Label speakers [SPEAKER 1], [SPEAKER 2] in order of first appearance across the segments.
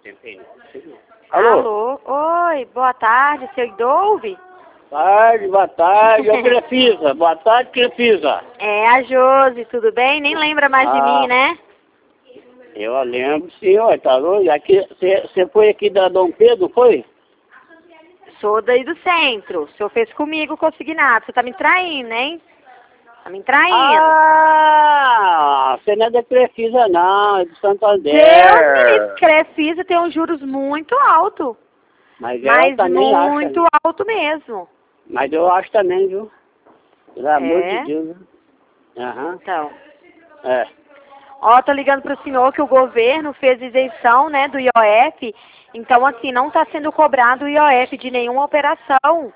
[SPEAKER 1] Alô? Oi, boa tarde, seu Idolve?
[SPEAKER 2] Boa tarde, ô Crefisa. Boa tarde, Crefisa.
[SPEAKER 1] É, a Josi, tudo bem? Nem lembra mais de mim, né?
[SPEAKER 2] Eu lembro, senhor, tá louco? Aqui, você foi aqui da Dom Pedro, foi?
[SPEAKER 1] Sou daí do centro. O senhor fez comigo o consignado. Você tá me traindo, hein? Tá me traindo.
[SPEAKER 2] Ah, você não é da Crefisa não, é de Santander.
[SPEAKER 1] Deus me livre, Crefisa tem uns juros muito altos.
[SPEAKER 2] Mas ela também
[SPEAKER 1] muito
[SPEAKER 2] acha.
[SPEAKER 1] alto mesmo.
[SPEAKER 2] Mas eu acho também, viu? Pelo amor de
[SPEAKER 1] É?
[SPEAKER 2] Deus, viu? Aham.
[SPEAKER 1] Então.
[SPEAKER 2] É.
[SPEAKER 1] Ó, tô ligando pro senhor que o governo fez isenção, né, do IOF. Então, assim, não tá sendo cobrado o IOF de nenhuma operação.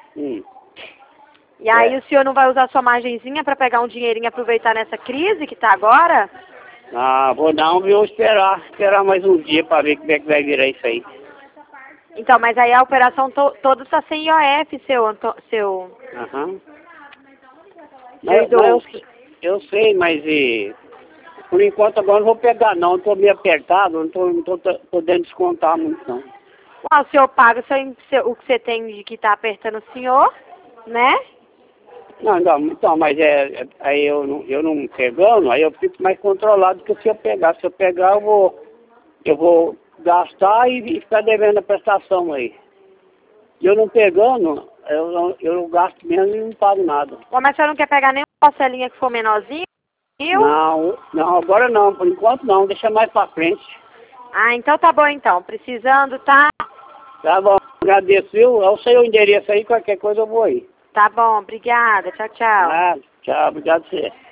[SPEAKER 1] E aí o senhor não vai usar sua margenzinha para pegar um dinheirinho e aproveitar nessa crise que tá agora?
[SPEAKER 2] Ah, vou não, viu? Esperar mais um dia para ver como é que vai virar isso aí.
[SPEAKER 1] Então, mas aí a operação toda está sem IOF, seu
[SPEAKER 2] Aham.
[SPEAKER 1] Idolve.
[SPEAKER 2] Eu sei, mas por enquanto agora não vou pegar não, estou meio apertado, não tô podendo descontar muito não.
[SPEAKER 1] O senhor paga o que você tem de que tá apertando o senhor, né?
[SPEAKER 2] Não, então, mas aí eu não pegando, aí eu fico mais controlado que se eu pegar. Se eu pegar, eu vou gastar e ficar devendo a prestação aí. E eu não pegando, eu gasto menos e não pago nada.
[SPEAKER 1] Mas o senhor não quer pegar nem uma parcelinha que for menorzinho?
[SPEAKER 2] Não, agora não, por enquanto não, deixa mais pra frente.
[SPEAKER 1] Ah, então tá bom então. Precisando, tá?
[SPEAKER 2] Tá bom, agradeço, viu? Eu sei o endereço aí, qualquer coisa eu vou aí.
[SPEAKER 1] Tá bom, obrigada. Tchau, tchau.
[SPEAKER 2] Tchau, obrigado a você.